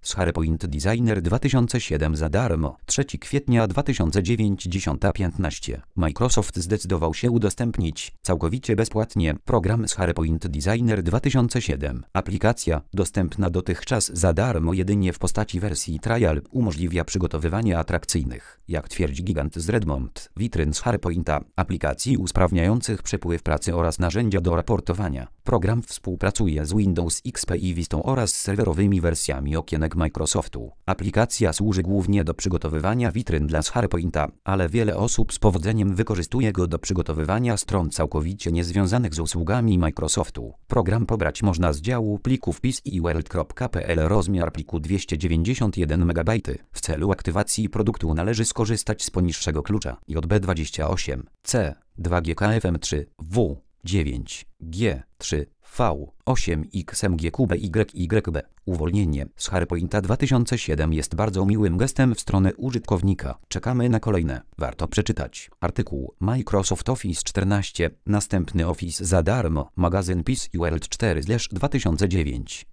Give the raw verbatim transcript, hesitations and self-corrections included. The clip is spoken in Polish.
SharePoint Designer dwa tysiące siedem za darmo. trzeciego kwietnia dwa tysiące dziewięć, dziesiąta piętnaście. Microsoft zdecydował się udostępnić całkowicie bezpłatnie program SharePoint Designer dwa tysiące siedem. Aplikacja, dostępna dotychczas za darmo jedynie w postaci wersji trial, umożliwia przygotowywanie atrakcyjnych, jak twierdzi gigant z Redmond, witryn z SharePointa, aplikacji usprawniających przepływ pracy oraz narzędzia do raportowania. Program współpracuje z Windows X P i Vistą oraz serwerowymi wersjami okienek Microsoftu. Aplikacja służy głównie do przygotowywania witryn dla SharePointa, ale wiele osób z powodzeniem wykorzystuje go do przygotowywania stron całkowicie niezwiązanych z usługami Microsoftu. Program pobrać można z działu plików pis i world kropka p l. Rozmiar pliku dwieście dziewięćdziesiąt jeden megabajtów. W celu aktywacji produktu należy skorzystać z poniższego klucza J B dwadzieścia osiem, C, dwa G K F M trzy, W, dziewięć, G, trzy, V, osiem X M G Q B Y Y B. Uwolnienie z SharePointa dwa tysiące siedem jest bardzo miłym gestem w stronę użytkownika. Czekamy na kolejne. Warto przeczytać artykuł Microsoft Office czternaście, następny Office za darmo, magazyn P C World cztery dwa tysiące dziewięć.